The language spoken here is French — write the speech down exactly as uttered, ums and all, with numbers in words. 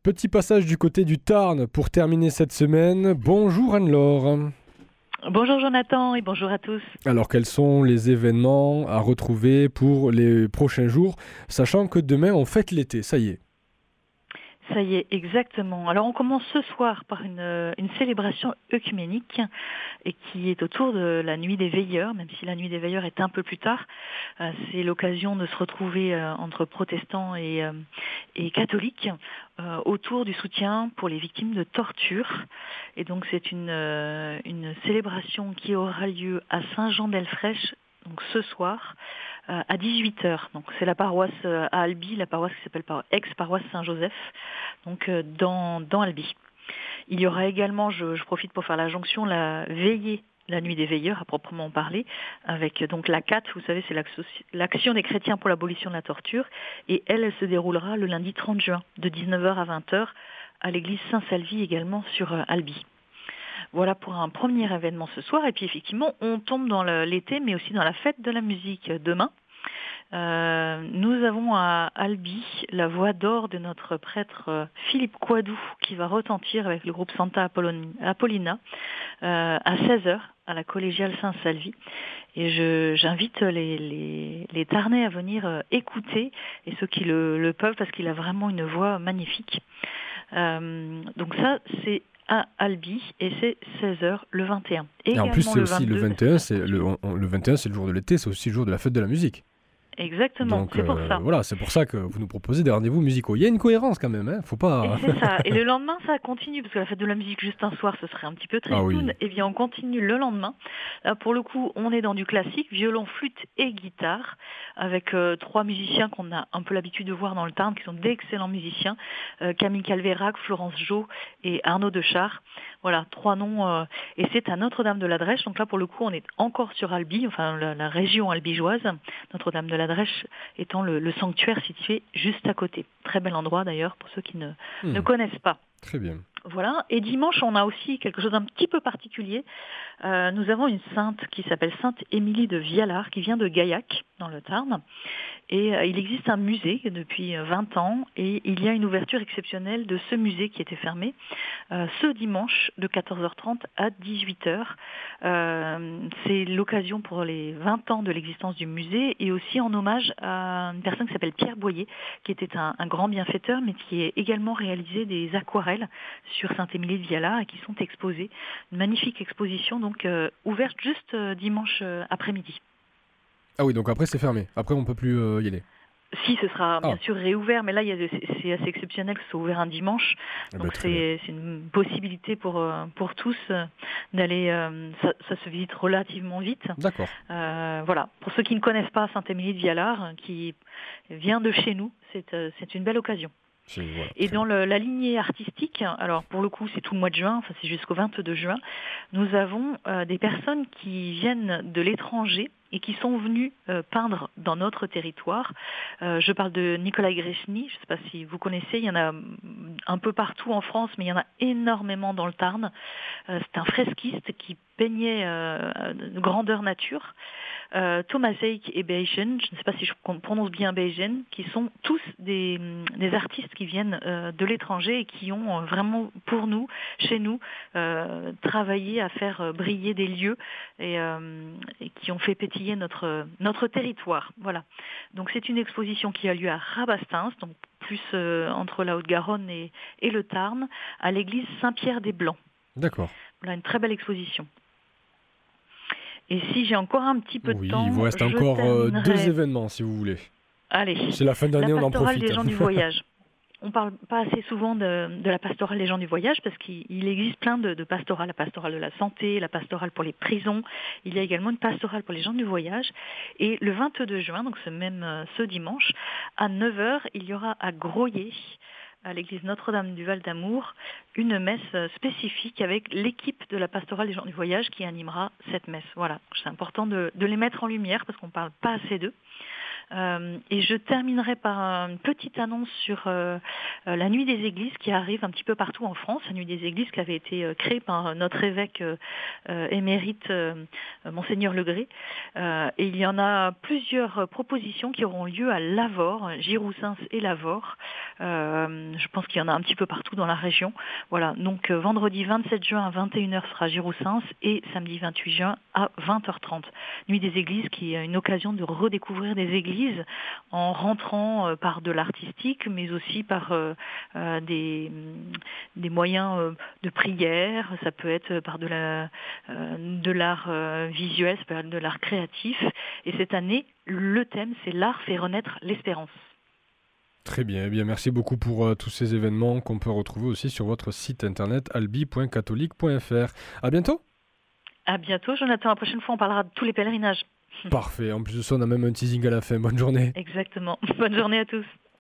Petit passage du côté du Tarn pour terminer cette semaine. Bonjour Anne-Laure. Bonjour Jonathan et bonjour à tous. Alors quels sont les événements à retrouver pour les prochains jours, sachant que demain on fête l'été, ça y est. Ça y est, exactement. Alors on commence ce soir par une, une célébration œcuménique et qui est autour de la nuit des veilleurs, même si la nuit des veilleurs est un peu plus tard. Euh, c'est l'occasion de se retrouver euh, entre protestants et, euh, et catholiques euh, autour du soutien pour les victimes de torture. Et donc c'est une, euh, une célébration qui aura lieu à Saint-Jean-d'Elfrèche, donc ce soir, euh, à dix-huit heures. Donc c'est la paroisse euh, à Albi, la paroisse qui s'appelle par ex-paroisse Saint-Joseph, donc euh, dans, dans Albi. Il y aura également, je, je profite pour faire la jonction, la veillée, la nuit des veilleurs à proprement parler, avec donc la C A T, vous savez, c'est l'Action des chrétiens pour l'abolition de la torture, et elle, elle se déroulera le lundi trente juin, de dix-neuf heures à vingt heures, à l'église Saint-Salvi également sur euh, Albi. Voilà pour un premier événement ce soir. Et puis effectivement, on tombe dans l'été, mais aussi dans la fête de la musique demain. Euh, nous avons à Albi la voix d'or de notre prêtre euh, Philippe Coidou qui va retentir avec le groupe Santa Apollina euh, à seize heures à la collégiale Saint-Salvi. Et je, j'invite les, les, les Tarnais à venir euh, écouter, et ceux qui le, le peuvent, parce qu'il a vraiment une voix magnifique. Euh, donc ça, c'est à Albi, et c'est seize heures le vingt et un. Et en plus, c'est le aussi le vingt-deux, vingt et un, c'est le, on- on- le vingt et un, c'est le jour de l'été, c'est aussi le jour de la fête de la musique. Exactement, Donc c'est pour euh, ça. voilà, c'est pour ça que vous nous proposez des rendez-vous musicaux. Il y a une cohérence quand même, hein, faut Et pas... c'est ça. Et le lendemain, ça continue, parce que la fête de la musique juste un soir, ce serait un petit peu Ah oui, tristoun. Et bien, on continue le lendemain. Là, pour le coup, on est dans du classique, violon, flûte et guitare, avec euh, trois musiciens qu'on a un peu l'habitude de voir dans le Tarn, qui sont d'excellents musiciens. Euh, Camille Calvérac, Florence Jo et Arnaud Dechar. Voilà, trois noms. Euh, et c'est à Notre-Dame-de-la-Drèche. Donc là, pour le coup, on est encore sur Albi, enfin la, la région albigeoise. Notre-Dame-de-la-Drèche étant le, le sanctuaire situé juste à côté. Très bel endroit d'ailleurs pour ceux qui ne, ne hmm, connaissent pas. très bien. Voilà. Et dimanche, on a aussi quelque chose d'un petit peu particulier. Euh, nous avons une sainte qui s'appelle Sainte Émilie de Vialard, qui vient de Gaillac, dans le Tarn. Et euh, il existe un musée depuis vingt ans, et il y a une ouverture exceptionnelle de ce musée qui était fermé euh, ce dimanche de quatorze heures trente à dix-huit heures. Euh, c'est l'occasion pour les vingt ans de l'existence du musée, et aussi en hommage à une personne qui s'appelle Pierre Boyer, qui était un, un grand bienfaiteur, mais qui a également réalisé des aquarelles sur Sainte-Émilie de Vialard et qui sont exposées. Une magnifique exposition, donc euh, ouverte juste euh, dimanche euh, après-midi. Ah oui, donc après c'est fermé, après on peut plus euh, y aller. Si, ce sera bien Ah, sûr réouvert, mais là, il y a de- c'est c'est assez exceptionnel que ce soit ouvert un dimanche. eh ben, Donc très bien, c'est c'est une possibilité pour, euh, pour tous euh, d'aller, euh, ça, ça se visite relativement vite. d'accord. Euh, voilà, pour ceux qui ne connaissent pas Sainte-Émilie de Vialard, euh, qui vient de chez nous, c'est euh, c'est une belle occasion. C'est, voilà, Et très dans bien. le- la lignée artistique, alors pour le coup c'est tout le mois de juin, enfin c'est jusqu'au vingt-deux juin, nous avons euh, des personnes qui viennent de l'étranger et qui sont venues euh, peindre dans notre territoire. Euh, je parle de Nicolas Grechny, je ne sais pas si vous connaissez, il y en a mm, un peu partout en France, mais il y en a énormément dans le Tarn. Euh, c'est un fresquiste qui peignait euh, de grandeur nature. Euh, Thomas Eik et Beijen, je ne sais pas si je prononce bien Beijen, qui sont tous des, des artistes qui viennent euh, de l'étranger et qui ont euh, vraiment pour nous, chez nous, euh, travaillé à faire euh, briller des lieux et, euh, et qui ont fait pétiller notre, notre territoire. Voilà. Donc c'est une exposition qui a lieu à Rabastens, donc plus euh, entre la Haute-Garonne et, et le Tarn, à l'église Saint-Pierre-des-Blancs. D'accord. Voilà une très belle exposition. Et si j'ai encore un petit peu de Oui, il vous temps, reste je encore euh, deux terminerai. événements si vous voulez. Allez, C'est la fin la d'année, on en pastorale profite. des gens du voyage. On ne parle pas assez souvent de, de la pastorale des gens du voyage parce qu'il il existe plein de, de pastorales. La pastorale de la santé, la pastorale pour les prisons. Il y a également une pastorale pour les gens du voyage. Et le vingt-deux juin, donc ce même euh, ce dimanche, à neuf heures, il y aura à Groyer, à l'église Notre-Dame du Val d'Amour, une messe euh, spécifique avec l'équipe de la pastorale des gens du voyage qui animera cette messe. Voilà, c'est important de, de les mettre en lumière parce qu'on ne parle pas assez d'eux. Euh, et je terminerai par une petite annonce sur euh, la Nuit des Églises qui arrive un petit peu partout en France. La Nuit des Églises qui avait été euh, créée par notre évêque euh, euh, émérite, euh, Monseigneur Legré. Euh, et il y en a plusieurs propositions qui auront lieu à Lavore, Giroussens et Lavore. Euh, je pense qu'il y en a un petit peu partout dans la région. Voilà, donc euh, vendredi vingt-sept juin à vingt et une heures sera Giroussens et samedi vingt-huit juin à vingt heures trente. Nuit des Églises qui est une occasion de redécouvrir des églises en rentrant euh, par de l'artistique, mais aussi par euh, euh, des, des moyens euh, de prière. Ça peut être par de la, euh, de l'art euh, visuel, ça peut être de l'art créatif. Et cette année, le thème, c'est l'art fait renaître l'espérance. Très bien, eh bien merci beaucoup pour euh, tous ces événements qu'on peut retrouver aussi sur votre site internet albi point catholique point f r. À bientôt. À bientôt, Jonathan. La prochaine fois, on parlera de tous les pèlerinages. Parfait. En plus de ça, on a même un teasing à la fin. Bonne journée. Exactement. Bonne journée à tous.